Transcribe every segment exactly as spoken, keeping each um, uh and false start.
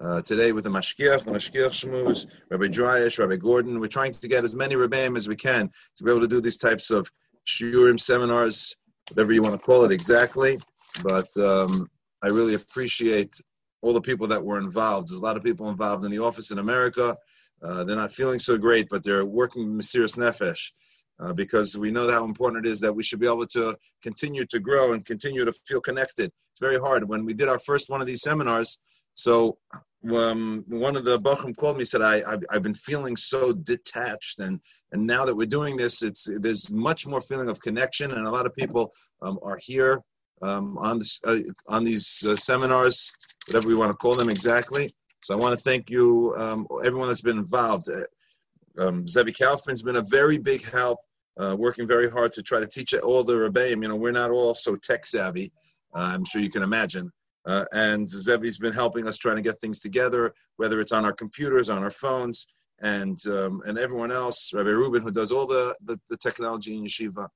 uh, today with the Mashgiach, the Mashgiach Shmuz, Rabbi Dryash, Rabbi Gordon. We're trying to get as many Rebbeim as we can to be able to do these types of shiurim, seminars, whatever you want to call it exactly. But um, I really appreciate all the people that were involved. There's a lot of people involved in the office in America. Uh, they're not feeling so great, but they're working Mesiras Nefesh. Uh, because we know how important it is that we should be able to continue to grow and continue to feel connected. It's very hard. When we did our first one of these seminars, so um, one of the Bachrim called me and said, I, I've, I've been feeling so detached, and, and now that we're doing this, it's there's much more feeling of connection, and a lot of people um, are here um, on, this, uh, on these uh, seminars, whatever we want to call them exactly. So I want to thank you, um, everyone that's been involved. Um, Zevi Kaufman's been a very big help, uh, working very hard to try to teach all the Rebbeim. You know, we're not all so tech savvy, uh, I'm sure you can imagine. Uh, and Zevi's been helping us trying to get things together, whether it's on our computers, on our phones, and um, and everyone else, Rabbi Rubin, who does all the, the, the technology in Yeshiva.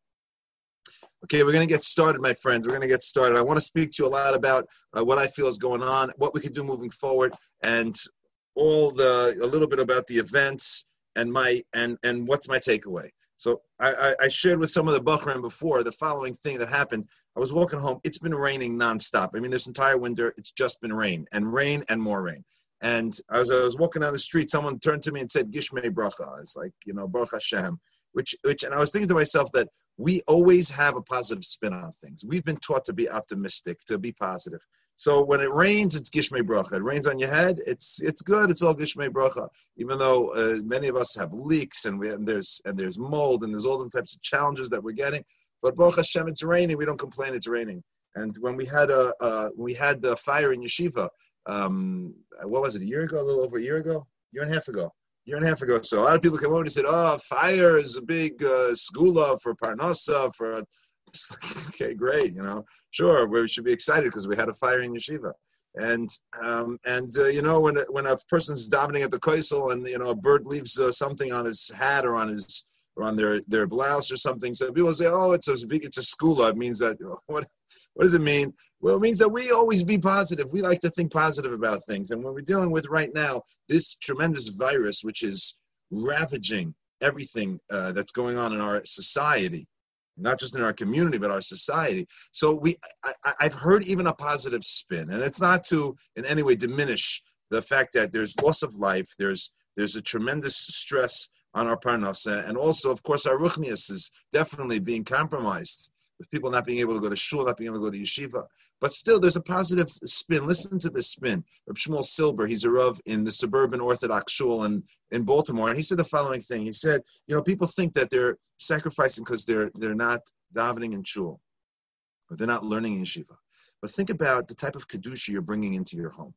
Okay, we're going to get started, my friends. We're going to get started. I want to speak to you a lot about uh, what I feel is going on, what we can do moving forward, and all the a little bit about the events, and my and and what's my takeaway. So I, I, I shared with some of the Bachrim before the following thing that happened. I was walking home. It's been raining nonstop. I mean, this entire winter, it's just been rain and rain and more rain. And I was I was walking down the street. Someone turned to me and said, "Gishmei bracha." It's like, you know, Baruch Hashem. Which which and I was thinking to myself that we always have a positive spin on things. We've been taught to be optimistic, to be positive. So when it rains, it's Gishmei Bracha. It rains on your head, it's it's good. It's all Gishmei Bracha. Even though uh, many of us have leaks and we and there's and there's mold and there's all the types of challenges that we're getting. But Baruch Hashem, it's raining. We don't complain. It's raining. And when we had a uh, we had the fire in Yeshiva, um, what was it? A year ago? A little over a year ago? Year and a half ago? Year and a half ago. So a lot of people came over and said, "Oh, fire is a big uh, skula for Parnasa for." A, It's like, okay, great, you know, sure, we should be excited because we had a fire in Yeshiva. And, um, and uh, you know, when when a person's davening at the Koisel and, you know, a bird leaves uh, something on his hat or on his or on their, their blouse or something, so people say, oh, it's a big, it's a skula. It means that, what what does it mean? Well, it means that we always be positive. We like to think positive about things. And what we're dealing with right now, this tremendous virus, which is ravaging everything uh, that's going on in our society, not just in our community, but our society. So we, I, I've heard even a positive spin, and it's not to in any way diminish the fact that there's loss of life, there's there's a tremendous stress on our parnasa, and also, of course, our ruchnius is definitely being compromised with people not being able to go to shul, not being able to go to yeshiva. But still, there's a positive spin. Listen to this spin. Reb Shmuel Silber, he's a rav in the suburban Orthodox shul in, in Baltimore, and he said the following thing. He said, you know, people think that they're sacrificing because they're they're not davening in shul, or they're not learning in yeshiva. But think about the type of kedusha you're bringing into your home.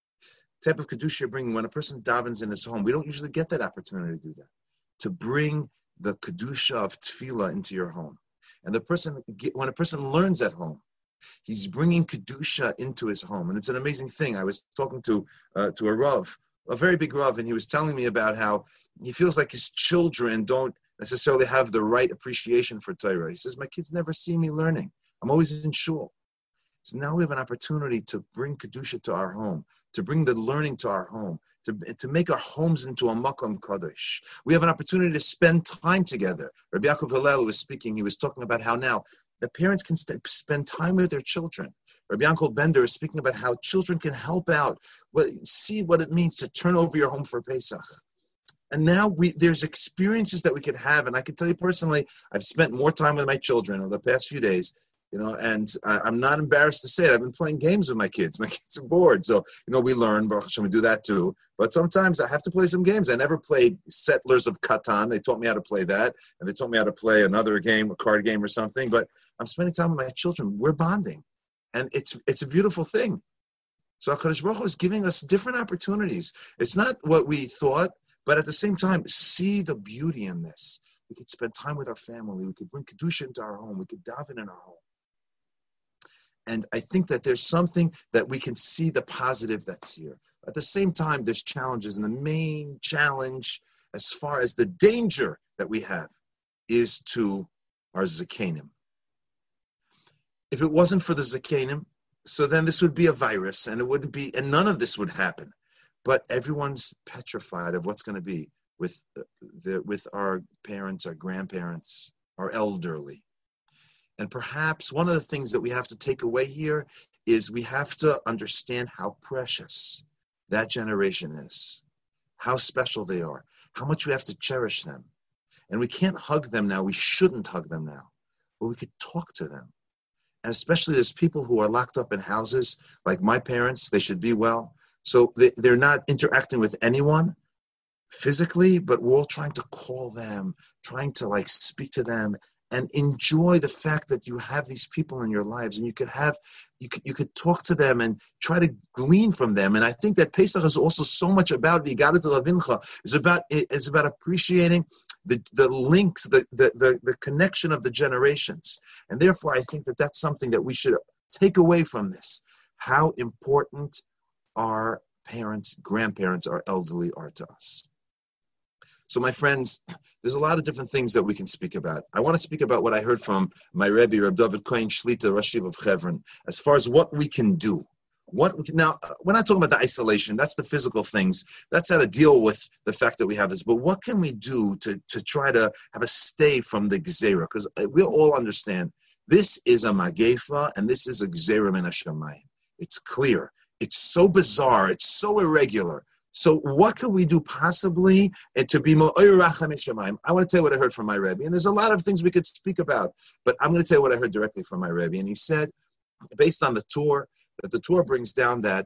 The type of kedusha you're bringing when a person davens in his home. We don't usually get that opportunity to do that, to bring the kedusha of tefillah into your home. And the person, when a person learns at home, he's bringing kedusha into his home, and it's an amazing thing. I was talking to uh, to a rav, a very big rav, and he was telling me about how he feels like his children don't necessarily have the right appreciation for Torah. He says, "My kids never see me learning. I'm always in shul." So now we have an opportunity to bring kedusha to our home, to bring the learning to our home, to, to make our homes into a makom kadosh. We have an opportunity to spend time together. Rabbi Yaakov Hillel was speaking. He was talking about how now the parents can st- spend time with their children. Rabbi Yankel Bender is speaking about how children can help out, what, see what it means to turn over your home for Pesach. And now we there's experiences that we could have. And I can tell you personally, I've spent more time with my children over the past few days. You know, and I, I'm not embarrassed to say it. I've been playing games with my kids. My kids are bored. So, you know, we learn, Baruch Hashem, we do that too. But sometimes I have to play some games. I never played Settlers of Catan. They taught me how to play that. And they taught me how to play another game, a card game or something. But I'm spending time with my children. We're bonding. And it's it's a beautiful thing. So HaKadosh Baruch Hu is giving us different opportunities. It's not what we thought, but at the same time, see the beauty in this. We could spend time with our family. We could bring Kedusha into our home. We could daven in our home. And I think that there's something that we can see the positive that's here. At the same time, there's challenges. And the main challenge, as far as the danger that we have, is to our Zakanim. If it wasn't for the Zakanim, so then this would be a virus, and it wouldn't be, and none of this would happen. but everyone's petrified of what's going to be with the with our parents, our grandparents, our elderly. And perhaps one of the things that we have to take away here is we have to understand how precious that generation is, how special they are, how much we have to cherish them. And we can't hug them now. We shouldn't hug them now. But we could talk to them. And especially there's people who are locked up in houses, like my parents, they should be well. So they, they're not interacting with anyone physically, but we're all trying to call them, trying to like speak to them and enjoy the fact that you have these people in your lives and you could have, you could, you could talk to them and try to glean from them. And I think that Pesach is also so much about V'yigadet Lavincha. It's about, it's about appreciating the, the links, the, the, the, the connection of the generations. And therefore, I think that that's something that we should take away from this. How important our parents, grandparents, our elderly are to us. So my friends, there's a lot of different things that we can speak about. I want to speak about what I heard from my Rebbe, Reb David Cohen Shlita, Rosh Yeshiva of Hebron, as far as what we can do. What we can, now, we're not talking about the isolation. That's the physical things. That's how to deal with the fact that we have this. But what can we do to, to try to have a stay from the Gzeira? Because we'll all understand this is a Magefa and this is a Gzeira min hashamayim. It's clear. It's so bizarre. It's so irregular. So what could we do possibly to be more Oiracham Shamayim? I want to tell you what I heard from my Rebbe. And there's a lot of things we could speak about, but I'm going to tell you what I heard directly from my Rebbe. And he said, based on the Torah, that the Torah brings down that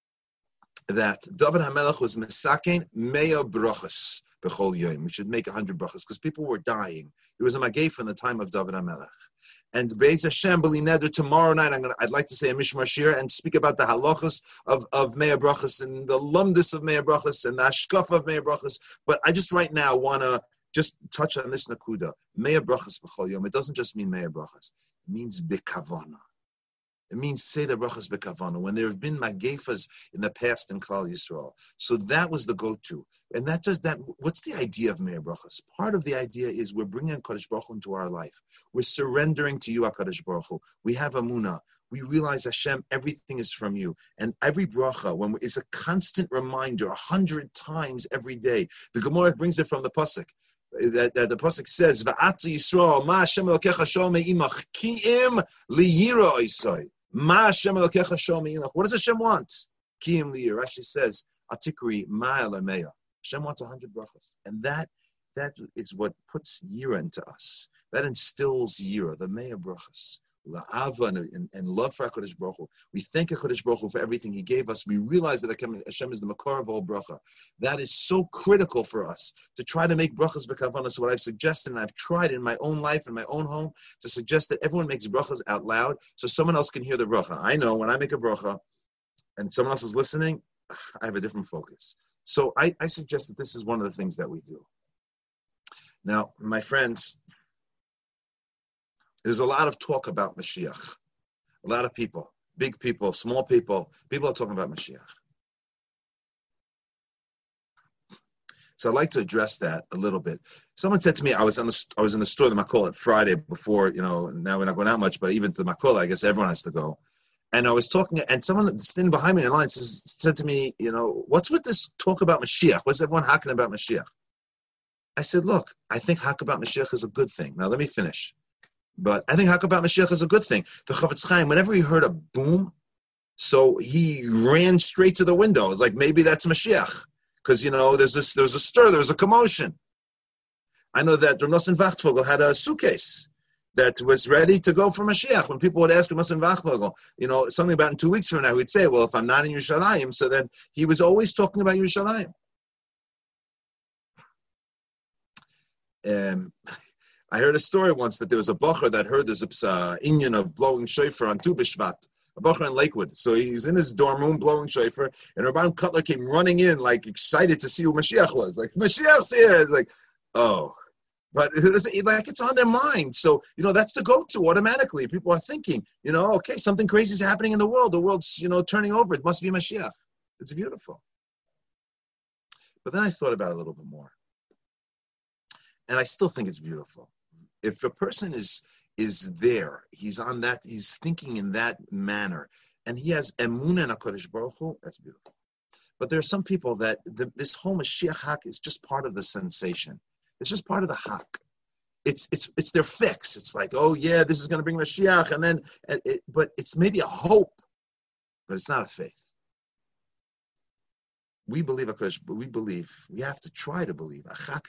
that David HaMelech was Mesakein Meya Brachas B'chol Yom. We should make a hundred brachas because people were dying. It was a Magay from the time of David HaMelech. And Be'ez Hashem B'li Neder, tomorrow night, I'm gonna, I'd like to say a Mishmar Shir and speak about the halachas of, of Meya Brachas and the lumdus of Meya Brachas and the ashkaf of Meya Brachas. But I just right now want to just touch on this nakuda. Meya Brachas B'chol Yom. It doesn't just mean Meya Brachas. It means B'kavana. It means say the brachas bekavana when there have been magefas in the past in Klal Yisrael. So that was the go-to, and that does that. What's the idea of Meir brachas? Part of the idea is we're bringing Kadosh Baruch Hu into our life. We're surrendering to you, Kadosh Baruch Hu. We have Amunah. We realize Hashem, everything is from you, and every bracha when we, is a constant reminder, a hundred times every day. The Gemara brings it from the pasuk. That, that the pasuk says, "Va'ata Yisrael, ma Hashem Elokecha shomei imach ki'im liyira isai." Ma Hashem Elokecha shomei imach. What does Hashem want? Ki'im liyira. Rashi says, "Atikri ma elameya." Hashem wants a hundred brachas, and that that is what puts yira into us. That instills yira, the meya brachas. La'ava and, and, and love for HaKadosh Baruch Hu. We thank HaKadosh Baruch Hu for everything He gave us. We realize that Hashem is the makor of all bracha. That is so critical for us to try to make brachas b'kavanah. So what I've suggested, and I've tried in my own life, in my own home, to suggest that everyone makes brachas out loud so someone else can hear the bracha. I know when I make a bracha and someone else is listening, I have a different focus. So I, I suggest that this is one of the things that we do. Now, my friends, there's a lot of talk about Mashiach. A lot of people, big people, small people, people are talking about Mashiach. So I'd like to address that a little bit. Someone said to me, I was on the I was in the store, the Makol, Friday before, you know, now we're not going out much, but even to the Makol, I guess everyone has to go. And I was talking, and someone standing behind me in line says, said to me, you know, what's with this talk about Mashiach? What's everyone hacking about Mashiach? I said, look, I think hack about Mashiach is a good thing. Now let me finish. But I think Hak about Mashiach is a good thing. The Chavetz Chaim, whenever he heard a boom, so he ran straight to the window. It was like, maybe that's Mashiach. Because, you know, there's this, there's a stir, there's a commotion. I know that Rav Nosson Wachtfogel had a suitcase that was ready to go for Mashiach. When people would ask Rav Nosson Wachtfogel, you know, something about in two weeks from now, he'd say, well, if I'm not in Yerushalayim, so then he was always talking about Yerushalayim. Um... I heard a story once that there was a bacher that heard there's a uh, inyan of blowing shofar on Tu B'Shvat, a bacher in Lakewood. So he's in his dorm room blowing shofar, and Rabban Cutler came running in, like, excited to see who Mashiach was. Like, Mashiach's here! It's like, oh. But it, like, it's on their mind. So, you know, that's the go-to automatically. People are thinking, you know, okay, something crazy is happening in the world. The world's, you know, turning over. It must be Mashiach. It's beautiful. But then I thought about it a little bit more. And I still think it's beautiful. If a person is is there, he's on that, he's thinking in that manner, and he has emunah in HaKadosh Baruch Hu, that's beautiful. But there are some people that the, this whole Mashiach hak is just part of the sensation. It's just part of the hak. It's it's it's their fix. It's like, oh yeah, this is going to bring Mashiach, and then, it, it, but it's maybe a hope, but it's not a faith. We believe HaKadosh, but we believe, we have to try to believe.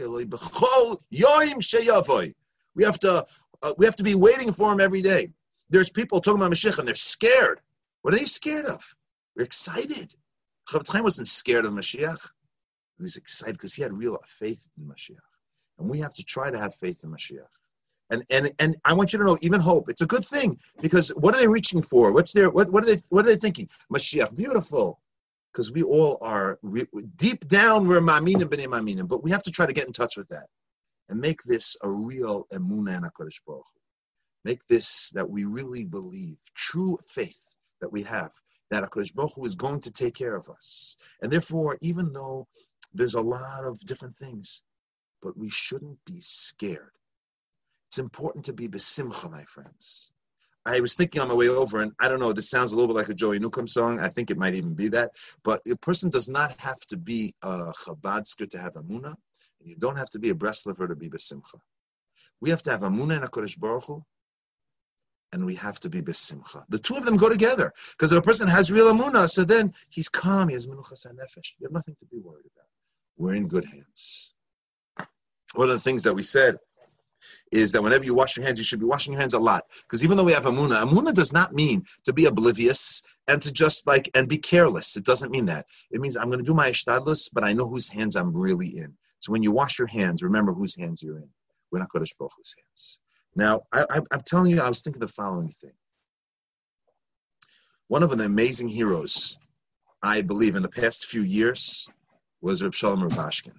We have to uh, we have to be waiting for him every day. There's people talking about Mashiach and they're scared. What are they scared of? We're excited. Chofetz Chaim wasn't scared of Mashiach. He was excited because he had real faith in Mashiach. And we have to try to have faith in Mashiach. And and and I want you to know, even hope, it's a good thing, because what are they reaching for? What's their what what are they what are they thinking? Mashiach, beautiful. Because we all are, we, deep down, we're ma'aminim b'nei ma'aminim, but we have to try to get in touch with that and make this a real emunah in HaKadosh Baruch Hu. Make this that we really believe, true faith that we have, that HaKadosh Baruch Hu is going to take care of us. And therefore, even though there's a lot of different things, but we shouldn't be scared. It's important to be besimcha, my friends. I was thinking on my way over, and I don't know, this sounds a little bit like a Joey Newcomb song. I think it might even be that. But a person does not have to be a Chabadsker to have Amunah, and you don't have to be a Breslever to be Besimcha. We have to have Amunah in HaKadosh Baruch Hu, and we have to be Besimcha. The two of them go together, because if a person has real Amunah, so then he's calm, he has Menuchas HaNefesh. You have nothing to be worried about. We're in good hands. One of the things that we said is that whenever you wash your hands, you should be washing your hands a lot. Because even though we have Amunah, Amunah does not mean to be oblivious and to just like, and be careless. It doesn't mean that. It means I'm going to do my ishtadlus, but I know whose hands I'm really in. So when you wash your hands, remember whose hands you're in. We're not HaKadosh Baruch Hu's hands. Now, I, I, I'm telling you, I was thinking the following thing. One of the amazing heroes, I believe, in the past few years was Reb Shalom Rubashkin.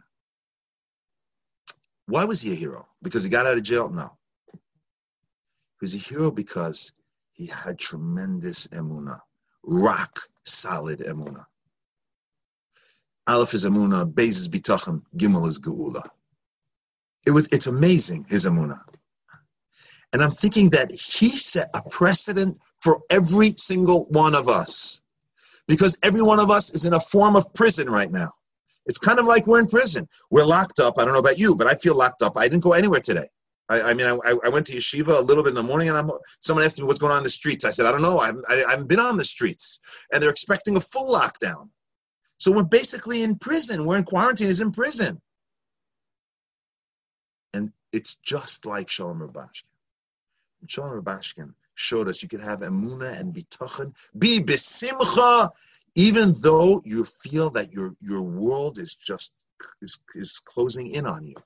Why was he a hero? Because he got out of jail? No. He was a hero because he had tremendous emunah, rock solid emunah. Aleph is emunah, Beis is bitachon, Gimel is geula. It was, it's amazing, his emunah. And I'm thinking that he set a precedent for every single one of us, because every one of us is in a form of prison right now. It's kind of like we're in prison. We're locked up. I don't know about you, but I feel locked up. I didn't go anywhere today. I, I mean, I, I went to yeshiva a little bit in the morning, and I'm, someone asked me what's going on in the streets. I said, I don't know. I haven't, I, I haven't been on the streets. And they're expecting a full lockdown. So we're basically in prison. We're in quarantine. Is in prison. And it's just like Shalom Rubashkin. Shalom Rubashkin showed us you could have emunah and bitachon, be besimcha, even though you feel that your your world is just is, is closing in on you.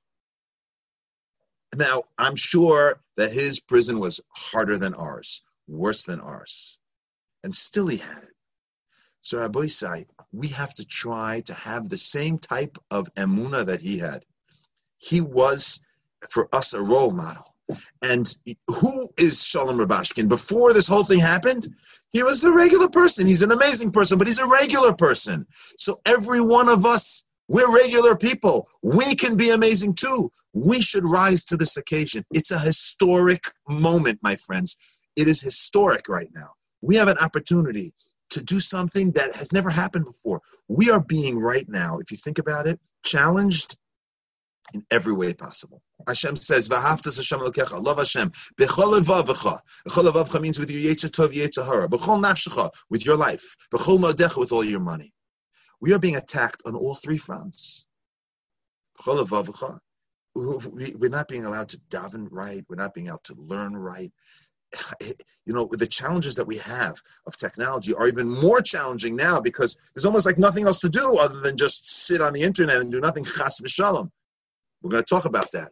Now, I'm sure that his prison was harder than ours, worse than ours, and still he had it. So Rabbi Isai, we have to try to have the same type of emunah that he had. He was, for us, a role model. And who is Shalom Rubashkin? Before this whole thing happened, he was a regular person. He's an amazing person, but he's a regular person. So every one of us, we're regular people. We can be amazing too. We should rise to this occasion. It's a historic moment, my friends. It is historic right now. We have an opportunity to do something that has never happened before. We are being right now, if you think about it, challenged in every way possible. Hashem says, "V'ahavtas Hashem Elokecha." Love Hashem. B'chol levavecha. B'chol levavecha means with your yetzer tov, yetzer hara. B'chol nafshecha, with your life. B'chol modecha, with all your money. We are being attacked on all three fronts. B'chol levavecha. We're not being allowed to daven right. We're not being allowed to learn right. You know, the challenges that we have of technology are even more challenging now, because there's almost like nothing else to do other than just sit on the internet and do nothing. Chas v'shalom. We're going to talk about that.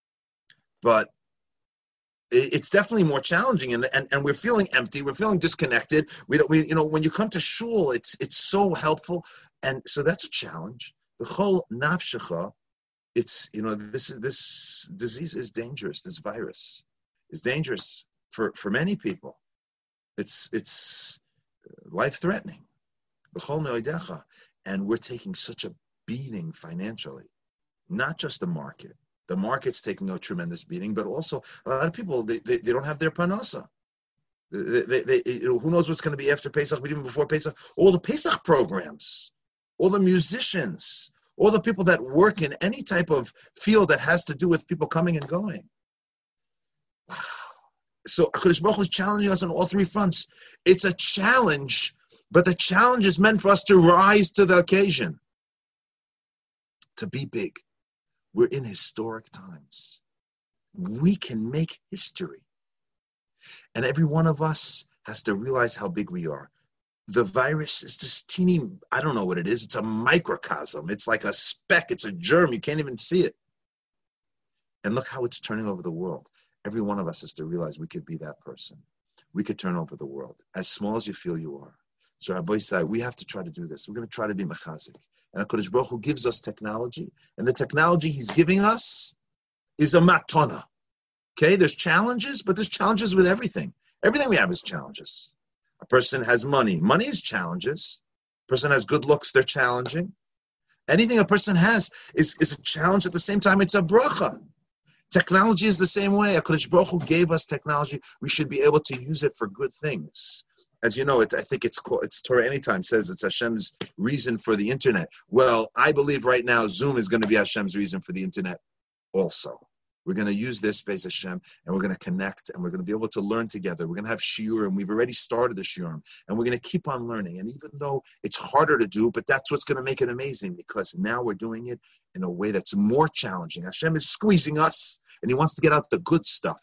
But it's definitely more challenging, and, and, and we're feeling empty. We're feeling disconnected. We don't, we, you know, when you come to shul, it's it's so helpful, and so that's a challenge. The whole nafshecha, it's, you know, this this disease is dangerous. This virus is dangerous for, for many people. It's it's life threatening. B'chol me'odecha, and we're taking such a beating financially. Not just the market. The market's taking a tremendous beating, but also a lot of people, they, they, they don't have their parnasa. They, they, they, you know, who knows what's going to be after Pesach, but even before Pesach, all the Pesach programs. all the musicians, all the people that work in any type of field that has to do with people coming and going. Wow. So HaKadosh Baruch Hu is challenging us on all three fronts. It's a challenge, but the challenge is meant for us to rise to the occasion, to be big. We're in historic times. We can make history. And every one of us has to realize how big we are. The virus is this teeny, I don't know what it is. It's a microcosm. It's like a speck. It's a germ. You can't even see it. And look how it's turning over the world. Every one of us has to realize we could be that person. We could turn over the world, as small as you feel you are. So Rabbi said, we have to try to do this. We're going to try to be mechazik. And HaKadosh Baruch Hu gives us technology. And the technology he's giving us is a matana. Okay, there's challenges, but there's challenges with everything. Everything we have is challenges. A person has money. Money is challenges. A person has good looks, they're challenging. Anything a person has is, is a challenge. At the same time, it's a bracha. Technology is the same way. HaKadosh Baruch Hu gave us technology. We should be able to use it for good things. As you know, it, I think it's called, it's Torah Anytime says it's Hashem's reason for the internet. Well, I believe right now Zoom is going to be Hashem's reason for the internet also. We're going to use this space, Hashem, and we're going to connect, and we're going to be able to learn together. We're going to have shiurim. We've already started the shiurim, and we're going to keep on learning. And even though it's harder to do, but that's what's going to make it amazing, because now we're doing it in a way that's more challenging. Hashem is squeezing us, and he wants to get out the good stuff.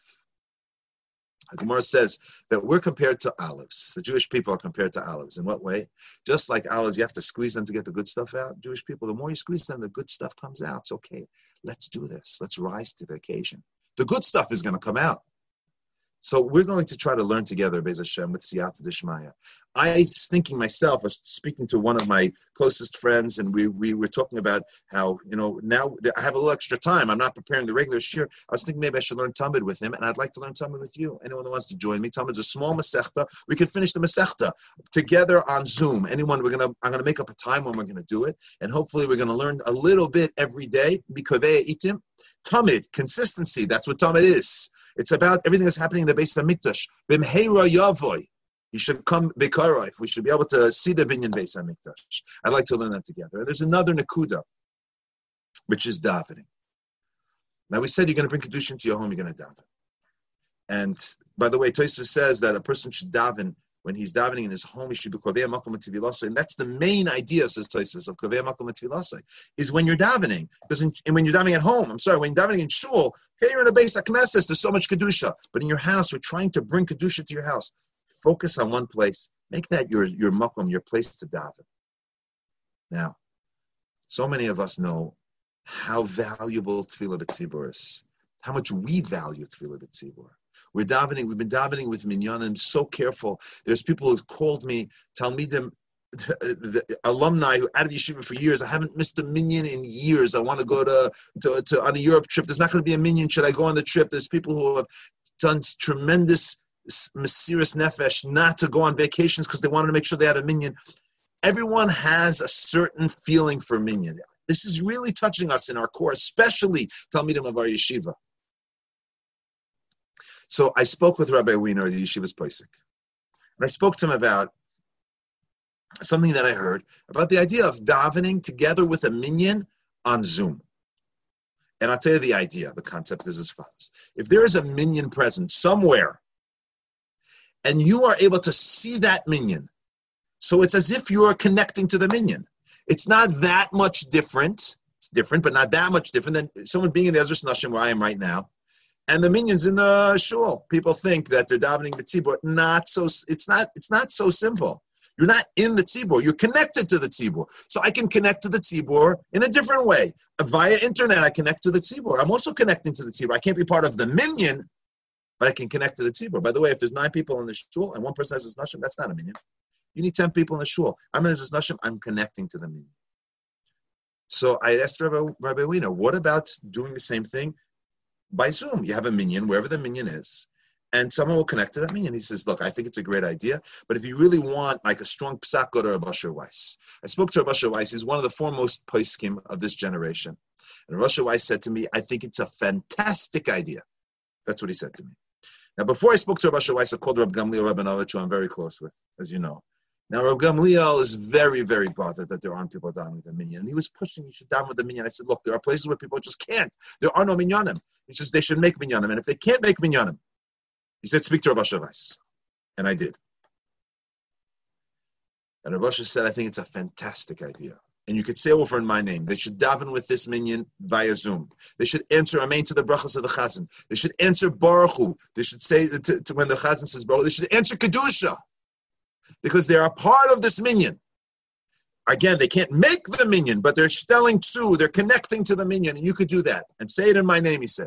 The Gemara says that we're compared to olives. The Jewish people are compared to olives. In what way? Just like olives, you have to squeeze them to get the good stuff out. Jewish people, the more you squeeze them, the good stuff comes out. It's okay. Let's do this. Let's rise to the occasion. The good stuff is going to come out. So we're going to try to learn together, Be'ez Hashem, with Siyata Dishmaya. I was thinking myself, I was speaking to one of my closest friends, and we, we were talking about how, you know, now I have a little extra time. I'm not preparing the regular shir. I was thinking maybe I should learn Talmud with him, and I'd like to learn Talmud with you. Anyone that wants to join me? Talmud's a small Masechta. We can finish the Masechta together on Zoom. Anyone, we're gonna, I'm going to make up a time when we're going to do it, and hopefully we're going to learn a little bit every day. Mikaveh itim. Talmud, consistency, that's what Talmud is. It's about everything that's happening in the base of the Mikdash. B'mheira yavoy. You should come b'karayf. We should be able to see the binyan base of Mikdash. I'd like to learn that together. And there's another nakuda, which is davening. Now we said you're going to bring kedusha into your home, you're going to daven. And by the way, Tosfos says that a person should daven when he's davening in his home, he should be kovei makom tefillah. And that's the main idea, says Tosfos, of kovei makom tefillah, is when you're davening. Because when you're davening at home, I'm sorry, when you're davening in shul, okay, you're in a base HaKnesses, there's so much kedusha. But in your house, we're trying to bring kedusha to your house. Focus on one place. Make that your your makom, your place to daven. Now, so many of us know how valuable tefillah b'tzibur is. How much we value tefillah b'tzibur. We're davening, we've been davening with minyanim, so careful. There's people who've called me, Talmidim, the, the alumni who out of yeshiva for years. I haven't missed a minyan in years. I want to go to, to, to on a Europe trip. There's not going to be a minyan. Should I go on the trip? There's people who have done tremendous mesiras nefesh not to go on vacations because they wanted to make sure they had a minyan. Everyone has a certain feeling for minyan. This is really touching us in our core, especially Talmidim of our yeshiva. So I spoke with Rabbi Wiener, the yeshiva's posek, and I spoke to him about something that I heard about the idea of davening together with a minyan on Zoom. And I'll tell you the idea, the concept is as follows. If there is a minyan present somewhere, and you are able to see that minyan, so it's as if you are connecting to the minyan. It's not that much different. It's different, but not that much different than someone being in the Ezras Nashim where I am right now, and the minyans in the shul. People think that they're davening b'tzibur. Not so. It's not. It's not so simple. You're not in the tzibur. You're connected to the tzibur. So I can connect to the tzibur in a different way. Via internet, I connect to the tzibur. I'm also connecting to the tzibur. I can't be part of the minyan, but I can connect to the tzibur. By the way, if there's nine people in the shul and one person has his nashim, that's not a minyan. You need ten people in the shul. I'm in his nashim. I'm connecting to the minyan. So I asked Rabbi, Rabbi Wiener, what about doing the same thing by Zoom? You have a minyan, wherever the minyan is, and someone will connect to that minyan. He says, look, I think it's a great idea, but if you really want like a strong psak, go to Rav Asher Weiss. I spoke to Rav Asher Weiss. He's one of the foremost poskim of this generation. And Rav Asher Weiss said to me, I think it's a fantastic idea. That's what he said to me. Now, before I spoke to Rav Asher Weiss, I called Rav Gamliel Rabinovich, who I'm very close with, as you know. Now, Rav Gamliel is very, very bothered that there aren't people down with a minyan. And he was pushing, you should down with the minyan. I said, look, there are places where people just can't. There are no minyanim. He says they should make minyanim. And if they can't make minyanim, he said, speak to Rav Asher Weiss. And I did. And Rav Asher said, I think it's a fantastic idea. And you could say over in my name. They should daven with this minyan via Zoom. They should answer Amen to the brachas of the Chazan. They should answer Baruch Hu. They should say, to, to, when the Chazan says Baruch Hu, they should answer Kedusha. Because they are part of this minyan. Again, they can't make the minyan, but they're stelling tzu, they're connecting to the minyan, and you could do that. And say it in my name, he said.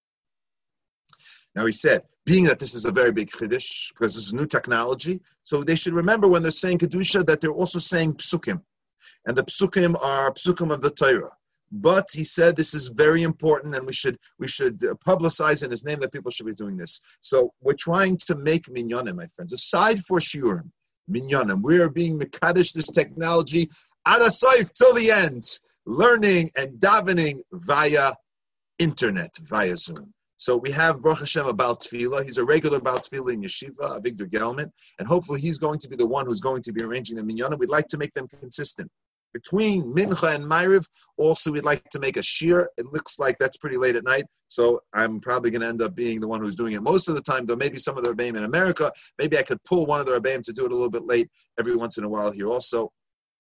Now he said, being that this is a very big chiddush, because this is new technology, so they should remember when they're saying Kedusha that they're also saying psukim. And the psukim are psukim of the Torah. But he said this is very important, and we should we should publicize in his name that people should be doing this. So we're trying to make minyanim, my friends. Aside for shiurim, minyanim, we are being mekadesh this technology ad asayf till the end, learning and davening via internet, via Zoom. So we have Baruch Hashem about Tefillah. He's a regular about Tefillah in Yeshiva, Avigdor Gelman, and hopefully he's going to be the one who's going to be arranging the minyanim. We'd like to make them consistent. Between Mincha and Ma'ariv, also we'd like to make a shir. It looks like that's pretty late at night, so I'm probably going to end up being the one who's doing it most of the time, though maybe some of the Rebbeim in America, maybe I could pull one of the Rebbeim to do it a little bit late every once in a while here also.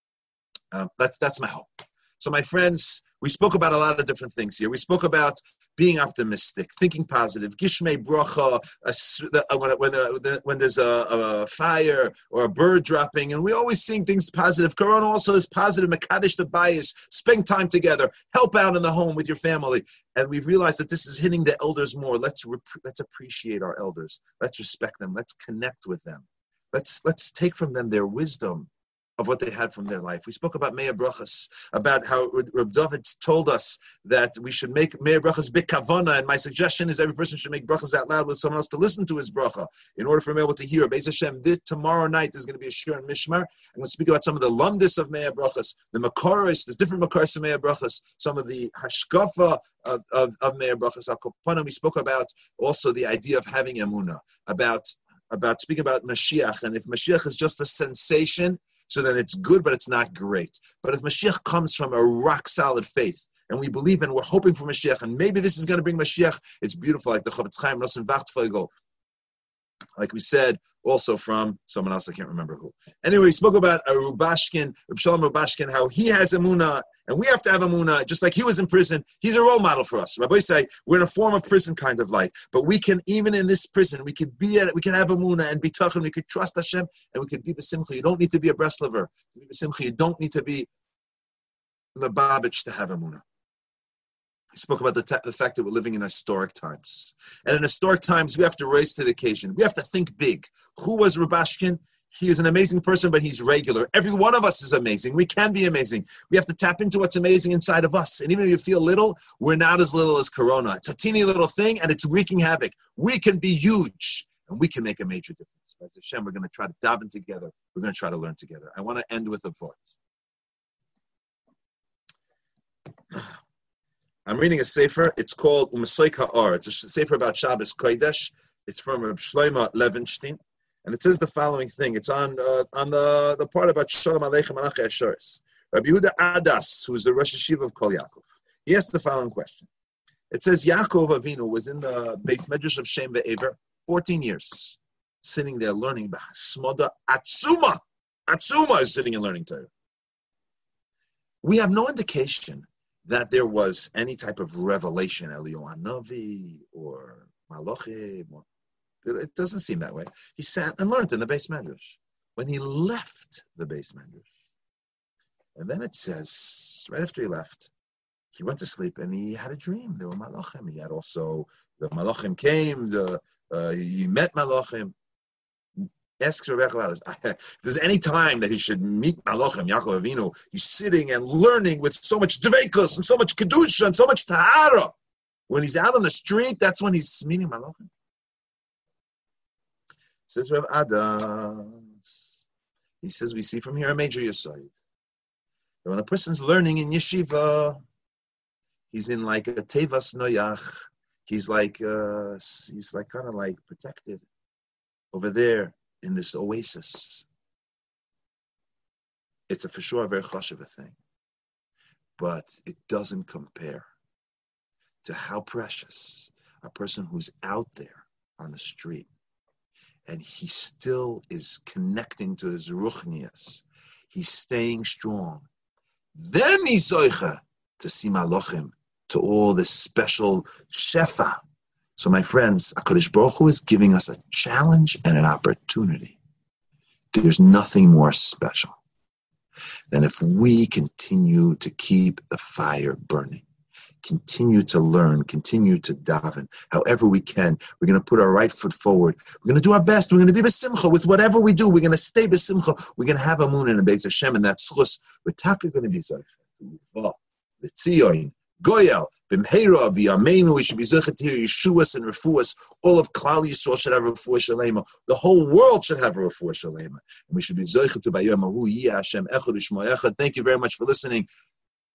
Um, that's, that's my hope. So my friends, we spoke about a lot of different things here. We spoke about being optimistic, thinking positive, gishmei bracha, when, when, uh, when there's a, a fire or a bird dropping, and we always seeing things positive. Corona also is positive, mekadesh the bias, spend time together, help out in the home with your family. And we've realized that this is hitting the elders more. Let's rep- let's appreciate our elders. Let's respect them. Let's connect with them. Let's let's take from them their wisdom of what they had from their life. We spoke about Meir Brachas, about how Reb David told us that we should make Meir Brachas b'kavana, and my suggestion is every person should make brachas out loud with someone else to listen to his bracha in order for him able to hear. Beis Hashem, this tomorrow night is going to be a shir and mishmar. I'm going to speak about some of the lumdis of Meir Brachas, the makaris, there's different makaris of Meir Brachas, some of the hashkafa of, of, of Meir Brachas. Al-Kopana, we spoke about also the idea of having emunah, about, about speaking about Mashiach, and if Mashiach is just a sensation, so then it's good, but it's not great. But if Mashiach comes from a rock-solid faith, and we believe and we're hoping for Mashiach, and maybe this is going to bring Mashiach, it's beautiful, like the Chavetz Chaim, Nosson Wachtfeigel, like we said, also from someone else, I can't remember who. Anyway, we spoke about a Rubashkin, Reb Shalom Rubashkin, how he has emunah, and we have to have emunah, just like he was in prison. He's a role model for us. Rabbi say, we're in a form of prison kind of life, but we can, even in this prison, we could be at it, we can have emunah and bitachon, we could trust Hashem, and we could be b'simcha. You don't need to be a Breslover to be b'simcha. You don't need to be Lubavitch to have emunah. He spoke about the, t- the fact that we're living in historic times. And in historic times, we have to rise to the occasion. We have to think big. Who was Rubashkin? He is an amazing person, but he's regular. Every one of us is amazing. We can be amazing. We have to tap into what's amazing inside of us. And even if you feel little, we're not as little as Corona. It's a teeny little thing, and it's wreaking havoc. We can be huge, and we can make a major difference. As Hashem, we're going to try to daven together. We're going to try to learn together. I want to end with a thought. I'm reading a sefer. It's called Umesoik Ha'or. It's a sefer about Shabbos Kodesh. It's from Reb Shlomo Levenstein, and it says the following thing. It's on uh, on the, the part about Shalom Aleichem Malachei Asheres. Rabbi Yehuda Adas, who's the Rosh Hashiva of Kol Yaakov, he asked the following question. It says Yaakov Avinu was in the Beis Medrash of Shem Ve'ever fourteen years, sitting there learning the Hasmoda Atzuma. Atzuma is sitting and learning Torah. We have no indication that there was any type of revelation, Eliyahu Hanavi or Malachim. Or, it doesn't seem that way. He sat and learned in the Beis Medrash. When he left the Beis Medrash, and then it says, right after he left, he went to sleep and he had a dream. There were Malachim. He had also, the Malachim came, the, uh, he met Malachim. Asks Rebecca about this. If there's any time that he should meet Malachim, Yaakov Avinu, he's sitting and learning with so much dveikus and so much kedusha and so much tahara. When he's out on the street, that's when he's meeting Malachim. Says Rav Adas. He says we see from here a major yesod. That when a person's learning in yeshiva, he's in like a tevas noyach. He's like uh, he's like kind of like protected over there in this oasis. It's a for sure a very chashuv thing. But it doesn't compare to how precious a person who's out there on the street and he still is connecting to his ruchnias. He's staying strong. Then he's zoicha to see malachim, to all this special shefa. So my friends, HaKadosh Baruch Hu is giving us a challenge and an opportunity. There's nothing more special than if we continue to keep the fire burning, continue to learn, continue to daven, however we can. We're going to put our right foot forward. We're going to do our best. We're going to be b'simcha with whatever we do. We're going to stay b'simcha. We're going to have a moon in the Beis Hashem, and that's chus. We're talking going to be zoich. The tzion. Goyal, Bimheira, V'yameinu, we should be zochet to hear Yeshuas and Refuas. All of Klal Yisrael should have Refuah Shalema. The whole world should have Refuah Shalema. And we should be zochet to Bayom Ahu Yeh Hashem Echad U'Shmo Echad. Thank you very much for listening.